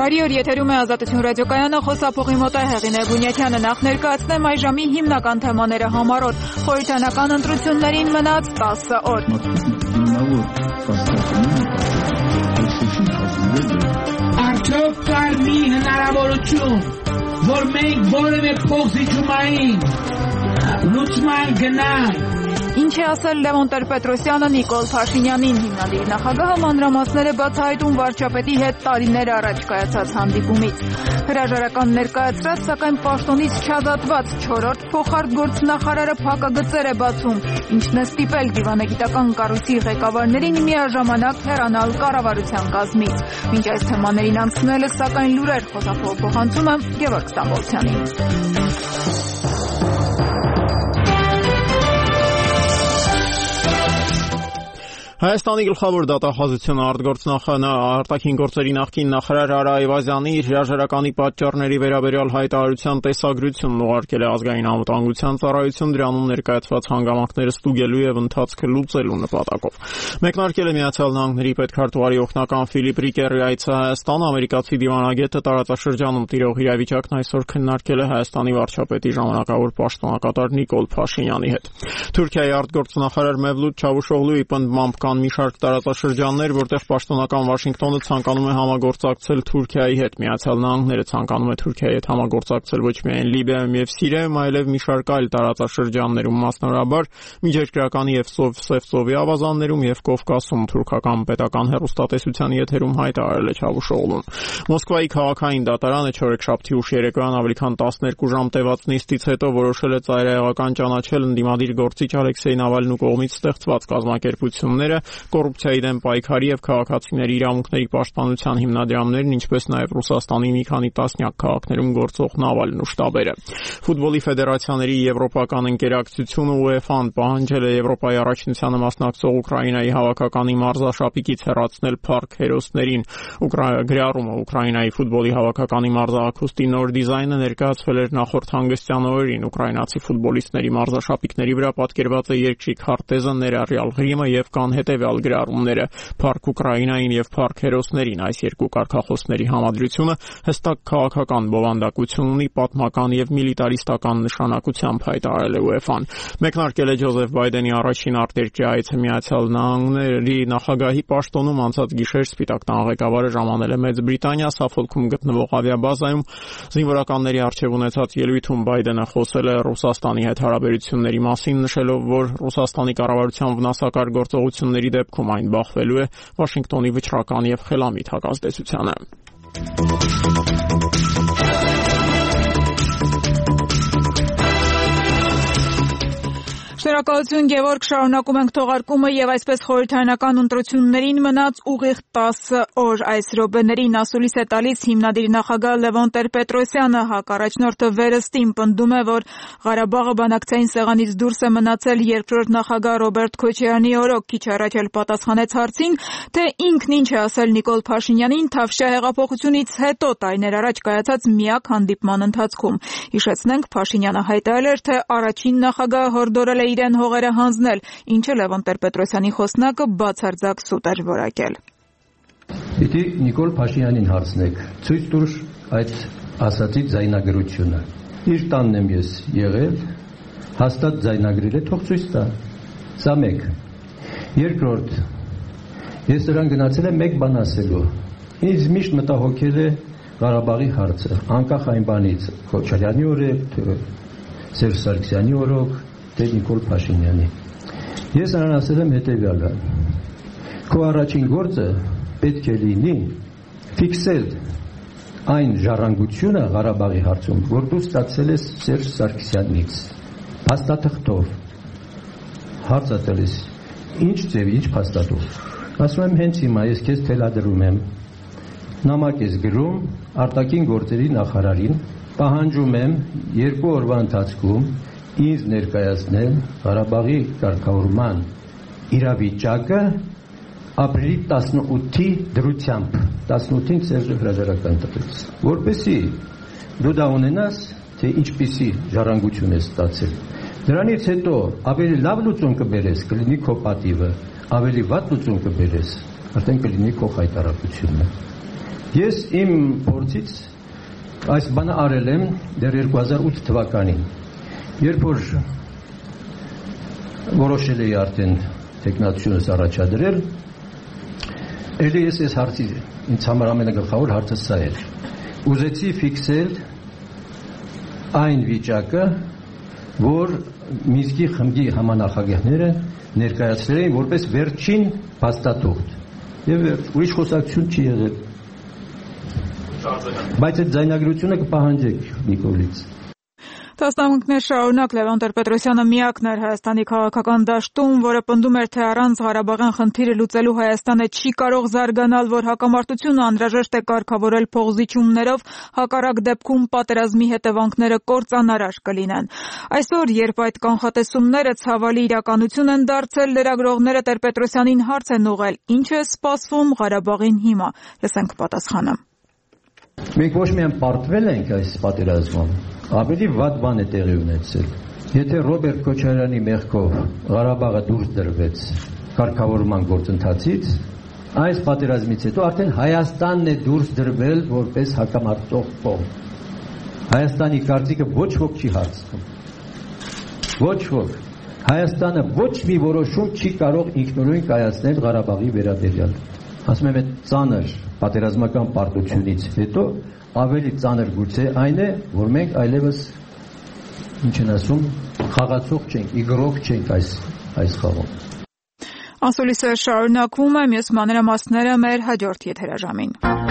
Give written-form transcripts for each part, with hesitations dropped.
Բարի օր, եթերում է Ազատություն ռադիոկայանը, խոսափողի մոտ է Հեղինե Բունյաթյանը։ Նախ ներկայացնեմ այժմի հիմնական թեմաները համառոտ։ Խորհրդանական ընտրություններին մնաց 10 օր։ Արդյոք կար մի հնարավորություն, որ մենք որևէ փոխզիջումային լուծման գնանք։ Ինչ է ասել Լևոն Տեր-Պետրոսյանը Նիկոլ Փաշինյանին։ Հիմնադիր նախագահը մանրամասներ է բացահայտում վարչապետի հետ տարիներ առաջ կայացած հանդիպումից։ Հրաժարական ներկայացրած, սակայն պաշտոնից չազատված 4-րդ փոխարտգործնախարարը փակագծեր է բացում, ինչն է ստիպել դիվանագիտական կառույցի ղեկավարներին միաժամանակ հեռանալ կառավարության կազմից։ Մինչ այս թեմաներին անցնելը, սակայն լուրեր խոսափող փոխանցում եմ Գևորգ Ստամբոլցյանին։ Հայաստանի գլխավոր դատախազությունը արտաքին գործերի նախկին նախարար Արա Այվազյանի իր հրաժարականի պատճառների վերաբերյալ հայտարարության տեսագրությունն ուղարկել է Ազգային անվտանգության ծառայություն, դրանում ներկայացված հանգամանքները ստուգելու եւ ընթացքը լուծելու նպատակով։ Մեկնարկել է Միացյալ Նահանգների պետքարտուղարի օգնական Ֆիլիպ Ռիկերի այցը Հայաստան, ամերիկացի դիվանագետը տարածաշրջանում տիրող իրավիճակն այսօր քննարկել է Հայաստանի վարչապետի ժամանակավոր պաշտոնակատար Նիկոլ Փաշինյանի հետ։ Թուրքիայի արտգործնախարար Մևլութ Չավուշօղլուի պնդմամբ կան մի շարք տարածաշրջաններ, որտեղ պաշտոնական Վաշինգտոնը ցանկանում է համագործակցել Թուրքիայի հետ։ Միացյալ Նահանգները ցանկանում է Թուրքիայի հետ համագործակցել ոչ միայն Լիբիայում եւ Սիրիայում, այլև մի շարք այլ տարածաշրջաններում, մասնավորաբար Միջերկրականի եւ Սևծովի ավազաններում եւ Կովկասում, թուրքական պետական հեռուստատեսության եթերում հայտարարել է Չավուշօղլուն։ Մոսկվայի քաղաքային դատարանը չորեքշաբթի ուշ երեկոյան ավելի քան 12 ժամ տևած նիստից հետո որոշել է ծայրահեղական ճանաչել ընդդիմադիր գործիչ Ալեքսեյ Նավալնու կողմից ստեղծված կազմակերպությունները, կոռուպցիայի դեմ պայքարի եւ քաղաքացիների իրավունքների պաշտպանության հիմնադրամներն, ինչպես նաեւ Ռուսաստանի մի քանի տասնյակ քաղաքներում գործող Նավալնու շտաբերը։ Ֆուտբոլի ֆեդերացիաների եվրոպական ընկերակցությունը UEFA-ն պահանջել է Եվրոպայի առաջնությանը մասնակցող Ուկրաինայի հավաքականի մարզաշապիկից հեռացնել փառք հերոսներին։ Գրառումը Ուկրաինայի ֆուտբոլի հավաքականի մարզահագուստի նոր դիզայնը ներկայացվել էր նախորդ հանգստյան օրերին։ Ուկրաինացի ֆուտբոլիստների մարզաշապիկների վրա պատկերված է երկրի քարտեզը, ներառյալ գրիմը եւ կան հետեւյալ գրառումները՝ Փառք Ուկրաինային եւ Փառք հերոսներին։ Այս երկու կարգախոսների համադրությունը հստակ քաղաքական բովանդակություն ունի, պատմական եւ միլիտարիստական նշանակությամբ, հայտարարել է UEFA-ն։ Մեկնարկել է Ջոզեֆ Բայդենի առաջին արտերկրյա այցը Միացյալ Նահանգների նախագահի պաշտոնում անցած գիշեր Սպիտակ տան ղեկավարը ժամանել է Մեծ Բրիտանիա, Սաֆոլքում գտնվող ավիաբազայում զինվորականների առջև ունեցած ելույթում Բայդենը խոսել է Ռուսաստանի հետ հարաբերությունների մասին, նշելով, որ Ռուսաստանի կառավարության վնասակար գործողությունների դեպքում այն բախվելու է Վաշինգտոնի վճռական եւ խելամիտ հակազդեցությանը։ Շնորհակալություն Գևորգ, շարունակում ենք թողարկումը եւ այսպես խորհրդարանական ընտրություններին մնաց ուղիղ 10 օր։ Այս րոպեներին ասուլիս է տալիս հիմնադիր նախագահ Լևոն Տեր-Պետրոսյանը, հակառաջնորդը վերստին պնդում է, որ Ղարաբաղը բանակցային սեղանից դուրս է մնացել երկրորդ նախագահ Ռոբերտ Քոչարյանի օրոք։ Քիչ առաջ էլ պատասխանեց հարցին, թե ինքն ինչ է ասել Նիկոլ Փաշինյանին Թավշյա հեղափոխությունից հետո տարիներ առաջ կայացած միակ հանդիպման ընթացքում։ Հիշեցնենք, Փաշինյանը հայտարարել էր, թե առաջին նախագահը հորդորել է իրեն հողերը հանձնել, ինչը Լևոն Տեր-Պետրոսյանի խոսնակը բացարձակ սուտ էր որակել։ Պիտի Նիկոլ Փաշինյանին հարցնեք, ցույց տուր այդ ասացի ձայնագրությունը։ Իր տանն եմ ես եղել, հաստատ ձայնագրել է, թող ցույց տա։ Սա մեկ։ Երկրորդ, ես նրան գնացել եմ մեկ բան ասելու։ Ինձ միշտ մտահոգել է Ղարաբաղի հարցը, անկախ այն բանից, Քոչարյանի օրոք, Սերժ Սարգսյանի օրոք, թե Նիկոլ Փաշինյանի։ Ես նրան ասել եմ հետևյալը. քո առաջին գործը պետք է լինի ֆիքսել այն ժառանգությունը Ղարաբաղի հարցում, որ դու ստացել ես Սերժ Սարգսյանից, փաստաթղթով։ Հարց տալիս, ինչ ձև, ինչ փաստաթղթ։ Ասում եմ, հենց հիմա ես քեզ թելադրում եմ, նամակ ես գրում արտաքին գործերի նախարարին, պահանջում եմ 2 օրվա ընթացքում ինձ ներկայացնել Ղարաբաղի կարգավորման իրավիճակը ապրիլի 18-ի դրությամբ, 18-ին Սերժը հրաժարական տվեց, որպեսզի դու դա ունենաս, թե ինչպիսի ժառանգություն ես ստացել։ Դրանից հետո ավելի լավ լուծում կբերես, կլինի քո պատիվը, ավելի վատ լուծում կբերես, արդեն կլինի քո խայտարակությունը։ Ես իմ փորձից այս բանը արել եմ դեռ 2008 թվականին, երբ որ որոշել էի արդեն տեխնացությունս առաջադրել, ելի ես այս հարցի ինձ համար ամենագլխավոր հարցը սա էր։ Ուզեցի ֆիքսել այն վիճակը, որ Մինսկի խմբի համանախագահները ներկայացրել էին որպես վերջին փաստաթուղթ եւ ուրիշ խոսակցություն չի եղել, բայց այդ ձայնագրությունը կպահանջեք Նիկոլից։ Տասնամյակներ շարունակ Լևոն Տեր-Պետրոսյանը միակն էր Հայաստանի քաղաքական դաշտում, որը պնդում էր, թե առանց Ղարաբաղյան խնդիրը լուծելու Հայաստանը չի կարող զարգանալ, որ հակամարտությունը անհրաժեշտ է կարգավորել փողզիջումներով, հակառակ դեպքում պատերազմի հետևանքները կործանարար կլինեն։ Այսօր, երբ այդ կանխատեսումները ցավալի իրականություն են դարձել, լրագրողները Տեր-Պետրոսյանին հարց են ուղղել. ինչ է սպասվում Ղարաբաղին հիմա։ Լսենք պատասխանը։ Մենք ոչ միայն պարտվել ենք այս պատերազմում, ավելի վատ բան է տեղի ունեցել։ Եթե Ռոբերտ Քոչարյանի մեղքով Ղարաբաղը դուրս դրվեց կարգավորման գործընթացից, այս պատերազմից հետո արդեն Հայաստանն է դուրս դրվել որպես հակամարտող կողմ։ Հայաստանի կարծիքը ոչ ոք չի հարցնում։ Ոչ ոք։ Հայաստանը ոչ մի որոշում չի կարող ինքնուրույն կայացնել Ղարաբաղի վերաբերյալ։ Ասում եմ, այդ ծանր պատերազմական պարտությունից հետո ավելի ծանր գուցե այն է, որ մենք այլևս ինչ են ասում, խաղացող չենք, իգրող չենք այս խաղում։ Ասուլիսը շարունակվում է, մյուս մանրամասները մեր հաջորդ եթերաժամին։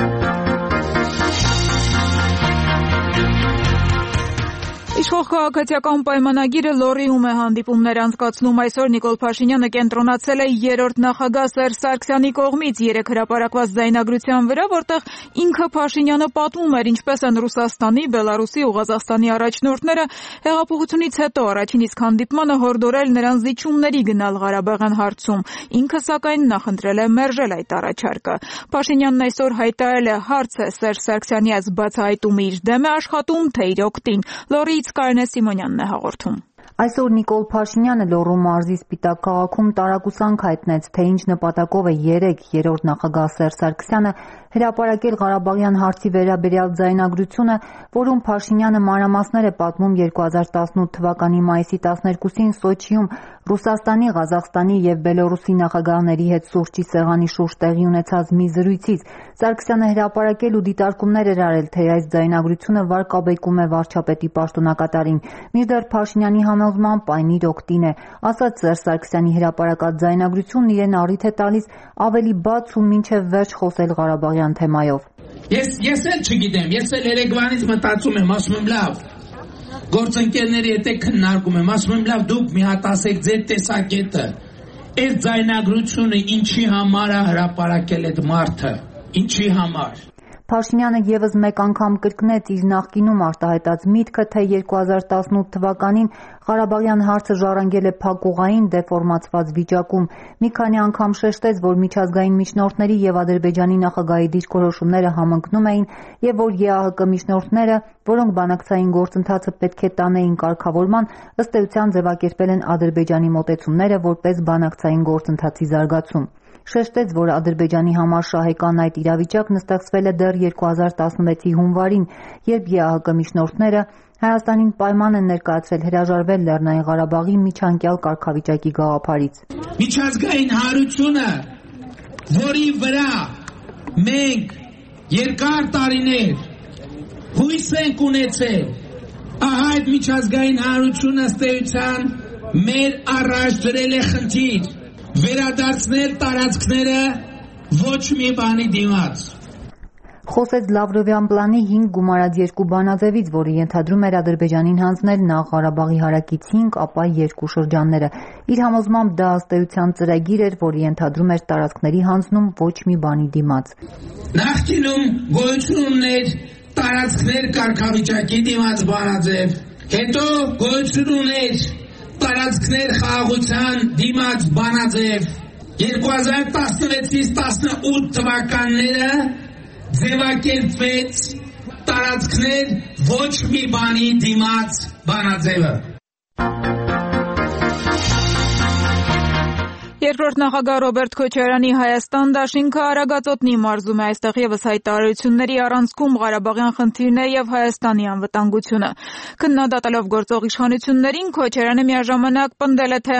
Իշխող քաղաքացիական պայմանագիրը լոռիում է հանդիպումներ անցկացնում։ Այսօր Նիկոլ Փաշինյանը կենտրոնացել է երրորդ նախագահ Սերժ Սարգսյանի կողմից երեկ հրապարակված ձայնագրության վրա, որտեղ ինքը Փաշինյանը պատմում էր, ինչպես են Ռուսաստանի, Բելարուսի ու Ղազախստանի առաջնորդները հեղափոխությունից հետո առաջին իսկ հանդիպմանը հորդորել նրան զիջումների գնալ Ղարաբաղյան հարցում։ Ինքը սակայն նախընտրել է մերժել այդ առաջարկը։ Փաշինյանն այսօր հայտարարել է հարցը Սերժ Սարգսյանի այս բացահայտումը իր դեմ է աշխատում, թե իր օգտին։ Լոռիից Կարինե Սիմոնյանն է հաղորդում։ Այսօր Նիկոլ Փաշինյանը Լոռու մարզի Սպիտակ քաղաքում տարակուսանք հայտնեց, թե ինչ նպատակով է երեկ երրորդ նախագահ Սերժ Սարգսյանը հրապարակել Ղարաբաղյան հարցի վերաբերյալ ձայնագրությունը, որում Փաշինյանը մանրամասներ է պատմում 2018 թվականի մայիսի 12-ին Սոչիում Ռուսաստանի, Ղազախստանի եւ Բելոռուսի նախագահների հետ սուրճի սեղանի շուրջ տեղի ունեցած մի զրույցից։ Սարգսյանը հրապարակել ու դիտարկումներ էր արել, թե այս ձայնագրությունը վարկաբեկում է վարչապետի պաշտոնակատարին։ Մինչդեռ Փաշինյանի համոզմամբ այն իր օգտին է, ասաց Սերժ Սարգսյանի հրապարակած ձայնագրությունն իրեն առիթ է տալիս ավելի բաց ու մինչև վերջ խոսել Ղարաբաղյան թեմայով։ Ես էլ չգիտեմ, ես էլ երեկվանից մտածում եմ, ասում եմ լավ, գործընկերների հետ քննարկում եմ, ասում եմ լավ, դուք մի հատ ասեք ձեր տեսակետը, այս ձայնագրությունը ինչի համար է հրապարակել այդ մարդը, ինչի համար։ Փաշինյանը եւս մեկ անգամ կրկնեց իր նախկինում արտահայտած միտքը, թե 2018 թվականին Ղարաբաղյան հարցը ժառանգել է փակուղային դեֆորմացված վիճակում։ Մի քանի անգամ շեշտեց, որ միջազգային միջնորդների եւ Ադրբեջանի նախագահի դիրքորոշումները համընկնում էին եւ որ ԵԱՀԿ միջնորդները, որոնք բանակցային գործընթացը պետք է տանեին կարգավորման, ըստ էության ձևակերպել են Ադրբեջանի մոտեցումները որպես բանակցային գործընթացի զարգացում։ Շեշտեց, որ Ադրբեջանի համար շահեկան այդ իրավիճակն ստեղծվել է դեռ 2016-ի հունվարին, երբ ԵԱՀԿ միջնորդները Հայաստանին պայման են ներկայացրել հրաժարվել Լեռնային Ղարաբաղի միջանկյալ կարգավիճակի գաղափարից։ Միջազգային հանրությունը, որի վրա մենք երկար տարիներ հույս ենք ունեցել, ահա այդ միջազգային հանրությունը ըստ էության մեր առաջ դրել է խնդիր վերադարձնել տարածքները ոչ մի բանի դիմաց։ Խոսեց Լավրովյան պլանի 5 գումարած 2 բանաձևից, որը ենթադրում էր Ադրբեջանին հանձնել նախ Ղարաբաղի հարակից 5, ապա 2 շրջանները։ Իր համոզմամբ դա ըստ էության ծրագիր էր, որը ենթադրում էր տարածքների հանձնում ոչ մի բանի դիմաց։ Նախկինում գոյություն ուներ տարածքներ կարգավիճակի դիմաց բանաձև, հետո գոյություն ուներ տարածքներ խաղաղության դիմաց բանաձև, 2016-ից 18 թվականները ձևակերպվեց տարածքներ ոչ մի բանի դիմաց բանաձևը։ Երկրորդ նախագահ Ռոբերտ Քոչարյանի Հայաստան դաշինքը Արագածոտնի մարզում է այստեղ եւս հայտարարությունների առանցքում Ղարաբաղյան խնդիրներ եւ Հայաստանի անվտանգությունը։ Քննադատելով գործող իշխանություններին Քոչարյանը միաժամանակ պնդել է, թե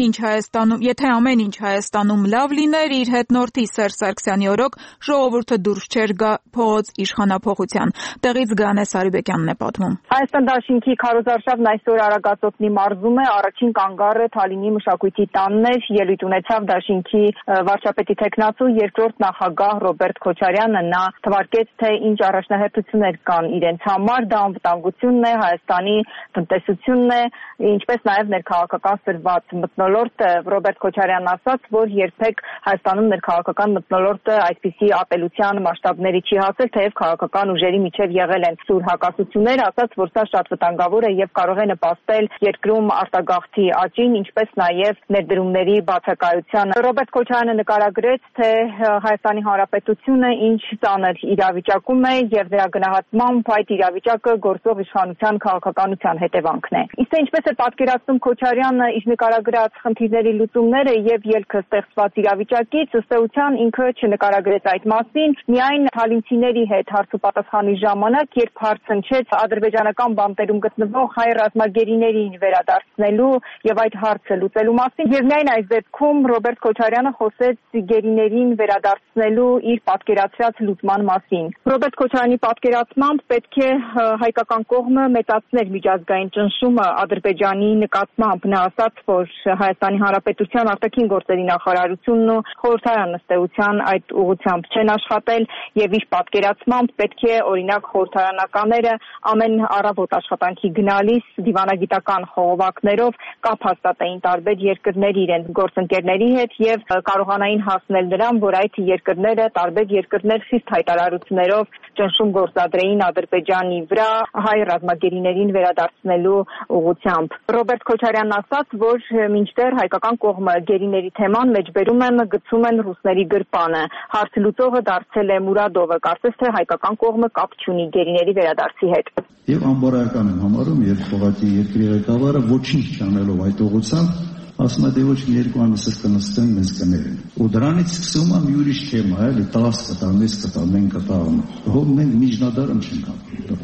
եթե ամեն ինչ Հայաստանում լավ լիներ, իր հետնորդի Սերժ Սարգսյանի օրոք ժողովուրդը դուրս չէր գա փողոց իշխանափոխության։ Տեղից Գանե Սարիբեկյանն է պատմում։ Հայաստան դաշինքի քարոզարշավն այսօր Արագածոտնի մարզում է, առաջին կանգառը Թալինի մշակույթի տանն էր, ելույթ ունեցավ դաշինքի վարչապետի տեխնացու երկրորդ նախագահ Ռոբերտ Քոչարյանը։ Նա թվարկեց, թե ինչ առաջնահերթություններ կան իրենց համար, դա անվտանգությունն է, Հայաստանի տնտեսությունն է, ինչպես նաև ներքաղաքական սրված մթնոլորտը։ Ռոբերտ Քոչարյանն ասաց, որ երբեք Հայաստանում ներքաղաքական մթնոլորտը այսպիսի ատելության մասշտաբների չի հասել, թեև քաղաքական ուժերի միջև եղել են սուր հակասություններ, ասաց, որ սա շատ վտանգավոր է եւ կարող է նպաստել երկրում արտագաղթի աճին, ինչպես նաև ներդրումների բացակայությանը։ Ռոբերտ Քոչարյանը նկարագրեց, թե Հայաստանի Հանրապետությունը ինչ ծանր իրավիճակում է եւ դրա գնահատմամբ այդ իրավիճակը գործող իշխանության քաղաքականության հետևանքն է։ Իսկ ինչպես է պատկերացնում Քոչարյանը իր նկարագրած խնդիրների լուծումները եւ ելքը ստեղծված իրավիճակից, ըստ էության ինքը չնկարագրեց այդ մասին, միայն թալինցիների հետ հարցուպատասխանի ժամանակ, երբ հարց հնչեց ադրբեջանական բանտերում գտնվող հայ ռազմագերիներին վերադարձնելու եւ այդ հարցը լուծելու մասին, եւ միայն այս դեպքում Ռոբերտ Քոչարյանը խոսեց գերիներին վերադարձնելու իր պատկերացրած լուծման մասին։ Ռոբերտ Քոչարյանի պատկերացմամբ պետք է հայկական կողմը մեծացներ միջազգային ճնշումը Ադրբեջանի նկատմամբ։ Նա ասաց, որ Հայաստանի Հանրապետության արտաքին գործերի նախարարությունն ու խորհրդարանը ըստ էության այդ ուղղությամբ չեն աշխատել եւ իր պատկերացմամբ պետք է օրինակ խորհրդարանականները ամեն առավոտ աշխատանքի գնալիս դիվանագիտական խողովակներով կապ հաստատեին տարբեր երկրների իրենց գործընկերների հետ եւ կարողանային հասնել նրան, որ այդ երկրները տարբեր երկրներ խիստ հայտարարություններով ճնշում գործադրեին Ադրբեջանի վրա հայ ռազմագերիներին վերադարձնելու ուղղությամբ։ Ռոբերտ Քոչարյանն ասաց, որ մինչդեռ հայկական կողմը գերիների թեման մեջբերում են, գցում են ռուսների գրպանը։ Հարց լուծողը դարձել է Մուրադովը, կարծես թե հայկական կողմը կապ չունի գերիների վերադարձի հետ։ Եվ անբարոյական եմ համարում, երբ ուղղակի երկրի ղեկավարը ոչինչ չանելով այդ ուղղությամբ ասում է, դե ոչ մի երկու ամիսս կնստեն, մեզ կներեն։ Ու դրանից սկսում է մի ուրիշ թեմա, էլի 10 կտա, մեզ կտա, մենք կտա։ Հոբ մենք միջնադարում չենք ապրում։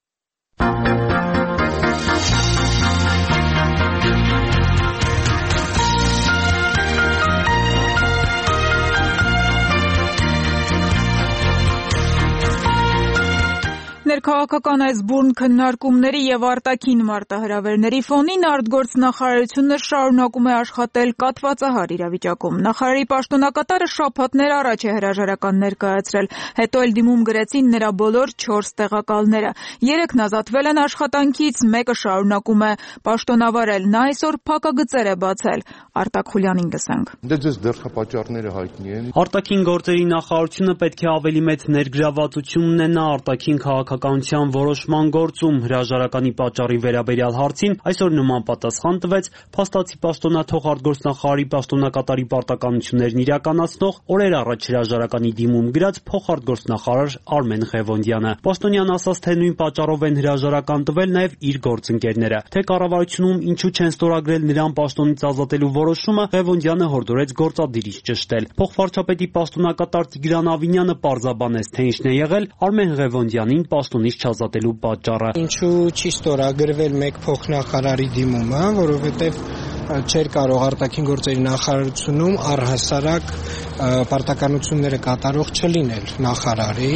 Ներքաղաքական այս բուրն քննարկումների եւ արտաքին մարտահրավերների ֆոնին արտգործնախարարությունը շարունակում է աշխատել կաթվածահար իրավիճակում։ Նախարարի պաշտոնակատարը շաբաթներ առաջ է հրաժարական ներկայացրել, հետո էլ դիմում գրեցին նրա բոլոր 4 տեղակալները։ 3-ն ազատվել են աշխատանքից, մեկը շարունակում է պաշտոնավարել։ Նա այսօր փակագծեր է բացել։ Արտակ Խուլյանին լսենք։ Դե ձեզ դրդապատճառները հայտնի են։ Արտաքին գործերի նախարարությունը պետք է ավելի մեծ ներգրավվածություն ունենա արտաքին քաղաքականության որոշման գործում։ Հրաժարականի պատճառի վերաբերյալ հարցին այսօր նման պատասխան տվեց փաստացի պաշտոնաթող արտգործնախարարի պաշտոնակատարի պարտականություններն իրականացնող օրեր առաջ հրաժարականի դիմում գրած փոխարտգործնախարար Արմեն Ղևոնդյանը։ Պաշտոնյան ասաց, թե նույն պատճառով են հրաժարական տվել նաև իր գործընկերները։ Թե կառավարությունում ինչու չեն ստորագրել նրան պաշտոնից ազատելու որոշումը, Ղևոնդյանը հորդորեց գործադիրից ճշտել։ Փոխվարչապետի պաշտոնակատար Տիգրան Ավինյանը պարզաբանեց, թե ինչն է եղել Արմեն Ղևոնդյանին պաշտոնից չազատելու պատճառը։ Ինչու չի ստորագրվել մեկ փոխնախարարի դիմումը, որովհետև չէր կարող արտաքին գործերի նախարարությունում առհասարակ պարտականությունները կատարող չլինել նախարարի,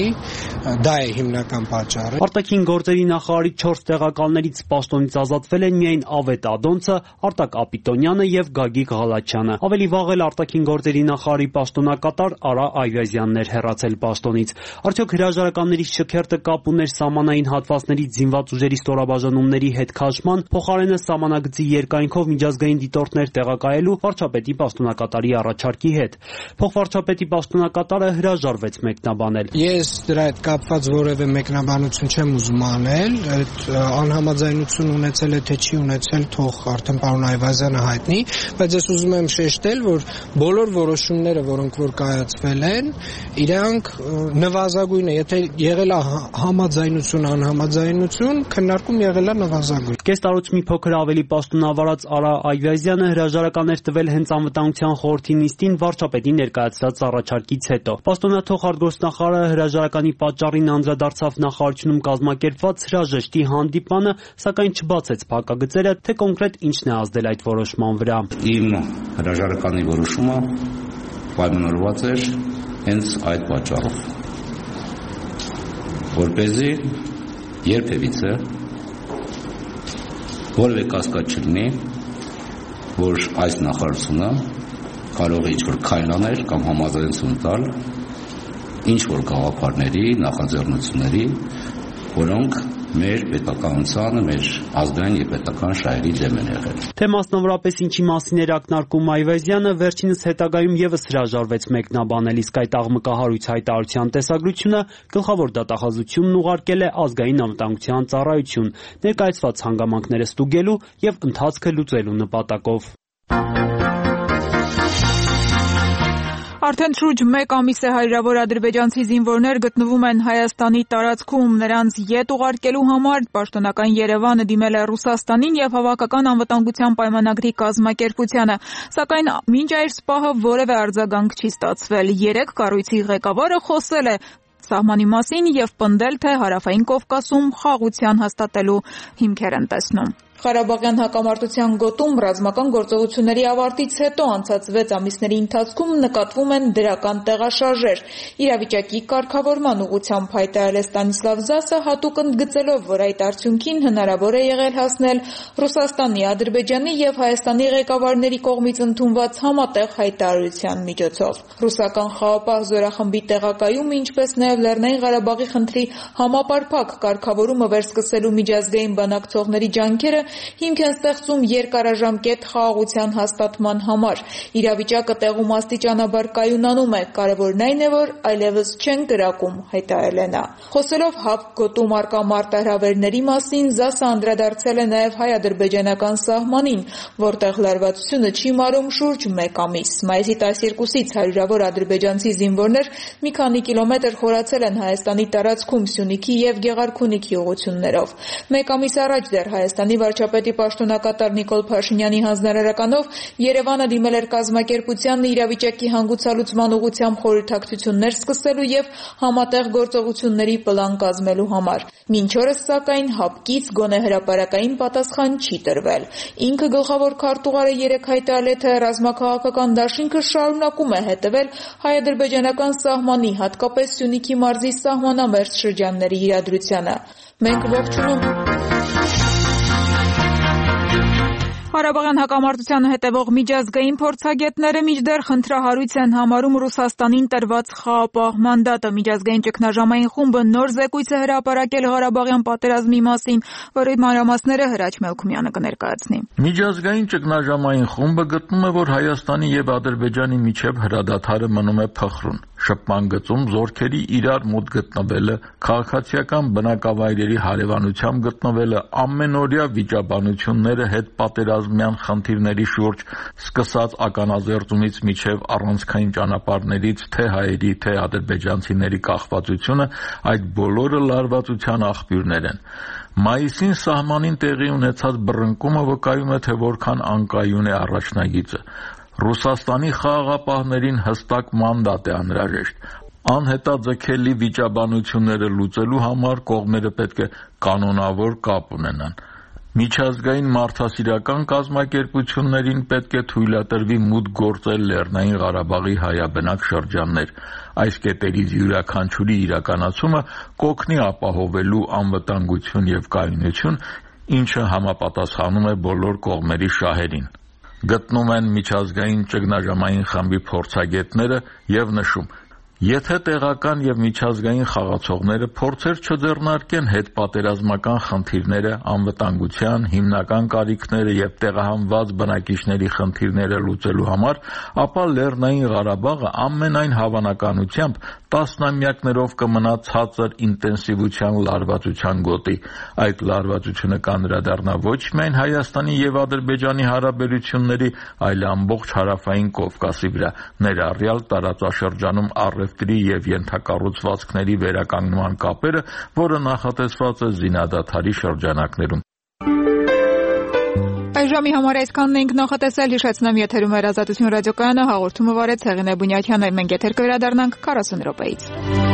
դա է հիմնական պատճառը։ Արտաքին գործերի նախարարի 4 տեղակալներից պաշտոնից ազատվել են միայն Ավետ Ադոնցը, Արտակ Ապիտոնյանը եւ Գագիկ Ղալաչյանը։ Ավելի վաղ էլ արտաքին գործերի նախարարի պաշտոնակատար Արա Այվազյանն էր հեռացել պաշտոնից։ Արդյոք հրաժարականների շքերթը կապ ուներ սահմանային հատվածներից զինված ուժերի ստորաբաժանումների հետ քաշման, փոխարենը սահմանագծի երկայնքով միջազգային դիտորդներ տեղակայելու վարչապետի պաշտոնակատարի առաջարկի հետ։ Փոխվարչապետի պաշտոնակատարը հրաժարվեց մեկնաբանել։ Ես դրա հետ կապված որևէ մեկնաբանություն չեմ ուզում անել, այդ անհամաձայնություն ունեցել է թե չի ունեցել, թող արդեն պարոն Այվազյանը հայտնի, բայց ես ուզում եմ շեշտել, որ բոլոր որոշումները, որոնք որ կայացվել են, իրանք նվազագույն է, եթե եղել է համաձայնություն, անհամաձայնություն, քննարկում եղել է նվազագույն։ Կես տարուց մի փոքր ավելի պաշտոնավարած Արա Այվազյանը հրաժարական էր տվել հենց անվտանգության խորհրդի նիստին վարչապետի ներկայացրած առաջարկից հետո։ Պաշտոնաթող արտգործնախարարը հրաժարականի պատճառին անդրադարձավ նախարարությունում կազմակերպված հրաժեշտի հանդիպանը, սակայն չբացեց փակագծերը, թե կոնկրետ ինչն է ազդել այդ որոշման վրա։ Իմ հրաժարականի որոշումը պայմանավորված էր հենց այդ պատճառով, որպեսզի երբևիցե որևէ կասկած չլինի, որ այս նախարարությունը կարող է ինչ-որ քայլ անել կամ համաձայնություն տալ ինչ-որ գաղափարների, նախաձեռնությունների, որոնք մեր պետականությանը, մեր ազգային եւ պետական շահերի դեմ են եղել։ Թե մասնավորապես ինչի մասին էր ակնարկում Այվազյանը, վերջինս հետագայում եւս հրաժարվեց մեկնաբանել, իսկ այդ աղմկահարույց հայտարարության տեսագրությունը գլխավոր դատախազությունն ուղարկել է ազգային անվտանգության ծառայություն, ներկայացված հանգամանքները ստուգելու եւ ընթացքը լուծելու նպատակով։ Արդեն շուրջ 1 ամիս է հարյուրավոր ադրբեջանցի զինվորներ գտնվում են Հայաստանի տարածքում, նրանց ետ ուղարկելու համար պաշտոնական Երևանը դիմել է Ռուսաստանին եւ Հավաքական անվտանգության պայմանագրի կազմակերպությանը, սակայն մինչ այս պահը որևէ արձագանք չի ստացվել։ 3 կառույցի ղեկավարը խոսել է սահմանի մասին եւ պնդել, թե Հարավային Կովկասում խաղաղության հաստատելու հիմքեր են տեսնում։ Ղարաբաղյան հակամարտության գոտում ռազմական գործողությունների ավարտից հետո անցած 6 ամիսների ընթացքում նկատվում են դրական տեղաշարժեր։ Իրավիճակի կարգավորման ուղղությամբ հայտարարել է Ստանիսլավ Զասը, հատուկ ընդգծելով, որ այդ արդյունքին հնարավոր է եղել հասնել Ռուսաստանի, Ադրբեջանի եւ Հայաստանի ղեկավարների կողմից ընդունված համատեղ հայտարարության միջոցով։ Ռուսական խաղապահ զորախմբի տեղակայումը, ինչպես նաեւ Լեռնային Ղարաբաղի խնդրի համապարփակ կարգավորումը վերսկսելու միջազգային բանակցողների ջանքերը հիմք են ստեղծում երկարաժամկետ խաղաղության հաստատման համար։ Իրավիճակը տեղում աստիճանաբար կայունանում է, կարևորն այն է, որ այլևս չեն կրակում, հայտարարել է նա։ Խոսելով ՀԱՊԿ գոտում առկա մարտահրավերների մասին, Զասը անդրադարձել է նաև հայ-ադրբեջանական սահմանին, որտեղ լարվածությունը չի մարում շուրջ 1 ամիս։ Մայիսի 12-ից հարյուրավոր ադրբեջանցի զինվորներ մի քանի կիլոմետր խորացել են Հայաստանի տարածքում Սյունիքի եւ Գեղարքունիքի ուղղություններով։ 1 ամիս առաջ դեռ Հայաստանի վարչապետի պաշտոնակատար Նիկոլ Փաշինյանի հանձնարարականով Երևանը դիմել էր կազմակերպությանն իրավիճակի հանգուցալուծման ուղղությամբ խորհրդակցություններ սկսելու եւ համատեղ գործողությունների պլան կազմելու համար։ Մինչ օրս, սակայն, ՀԱՊԿ-ից գոնե հրապարակային պատասխան չի տրվել։ Ինքը գլխավոր քարտուղարը 3 հայտարարել է, թե ռազմաքաղաքական դաշինքը շարունակում է հետևել հայ-ադրբեջանական սահմանի, հատկապես Սյունիքի մարզի սահմանամերձ շրջանների իրադրությանը։ Մենք ողջունում Ղարաբաղյան հակամարտությանը հետևող միջազգային փորձագետները մինչդեռ խնդրահարույց են համարում Ռուսաստանին տրված խաղապահ մանդատը։ Միջազգային ճգնաժամային խումբը նոր զեկույց է հրապարակել Ղարաբաղյան պատերազմի մասին, որի մանրամասները Հրաչ Մելքումյանը կներկայացնի։ Միջազգային ճգնաժամային խումբը գտնում է, որ Հայաստանի եւ Ադրբեջանի միջև հրադադարը մնում է փխրուն։ Շփման գծում զորքերի իրար մոտ գտնվելը, քաղաքացիական բնակավայրերի հարևանությամբ գտնվելը, ամենօրյա վիճաբանությունները հետ պատերազմյան խնդիրների շուրջ, սկսած ականազերծումից մինչև առանցքային ճանապարհներից թե հայերի, թե ադրբեջանցիների կախվածությունը, այդ բոլորը լարվածության աղբյուրներ են։ Մայիսին սահմանին տեղի ունեցած բռնկումը վկայում է, թե որքան անկայուն է առաջնագիծը։ Ռուսաստանի խաղաղապահներին հստակ մանդատ է անհրաժեշտ։ Անհետաձգելի վիճաբանությունները լուծելու համար կողմերը պետք է կանոնավոր կապ ունենան։ Միջազգային մարդասիրական կազմակերպություններին պետք է թույլատրվի մուտք գործել Լեռնային Ղարաբաղի հայաբնակ շրջաններ։ Այս կետերից յուրաքանչյուրի իրականացումը կօգնի ապահովելու անվտանգություն եւ կայունություն, ինչը համապատասխանում է բոլոր կողմերի շահերին։ Գտնում են միջազգային ճգնաժամային խմբի փորձագետները եւ նշում. Եթե տեղական եւ միջազգային խաղացողները փորձեր չձեռնարկեն հետպատերազմական խնդիրները, անվտանգության, հիմնական կարիքները եւ տեղահանված բնակիչների խնդիրները լուծելու համար, ապա Լեռնային Ղարաբաղը ամենայն հավանականությամբ տասնամյակներով կմնա ցածր ինտենսիվության լարվածության գոտի։ Այդ լարվածությունը կանդրադառնա ոչ միայն Հայաստանի եւ Ադրբեջանի հարաբերությունների, այլ ամբողջ Հարավային Կովկասի վրա, ներառյալ տարածաշրջանում առևտրի եւ ենթակառուցվածքների վերականգնման կապերը, որը նախատեսված է զինադադարի շրջանակներում։ ժամի համար այսքանն ենք նախատեսել, հիշեցնեմ եթերում էր Ազատություն ռադիոկայանը, հաղորդումը վարեց Հեղինե Բունյակյանը, մենք եթեր կվերադառնանք 40 րոպեից։